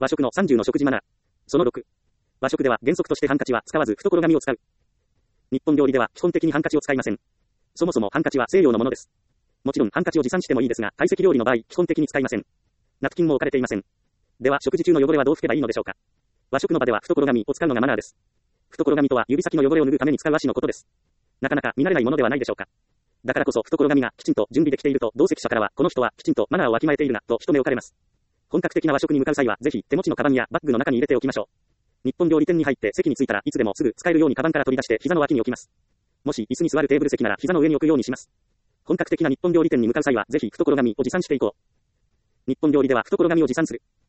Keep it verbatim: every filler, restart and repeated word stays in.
和食のさんじゅうの食事マナー。そのろく。和食では原則としてハンカチは使わず懐紙を使う。日本料理では基本的にハンカチを使いません。そもそもハンカチは西洋のものです。もちろんハンカチを持参してもいいですが、懐石料理の場合、基本的に使いません。ナプキンも置かれていません。では、食事中の汚れはどう拭けばいいのでしょうか。和食の場では懐紙を使うのがマナーです。懐紙とは指先の汚れを拭うために使う和紙のことです。なかなか見慣れないものではないでしょうか。だからこそ懐紙がきちんと準備できていると同席者からは、この人はきちんとマナーをわきまえているなと一目置かれます。本格的な和食に向かう際は、ぜひ手持ちのカバンやバッグの中に入れておきましょう。日本料理店に入って席に着いたらいつでもすぐ使えるようにカバンから取り出して膝の脇に置きます。もし椅子に座るテーブル席なら膝の上に置くようにします。本格的な日本料理店に向かう際はぜひ懐紙を持参していこう。日本料理では懐紙を持参する。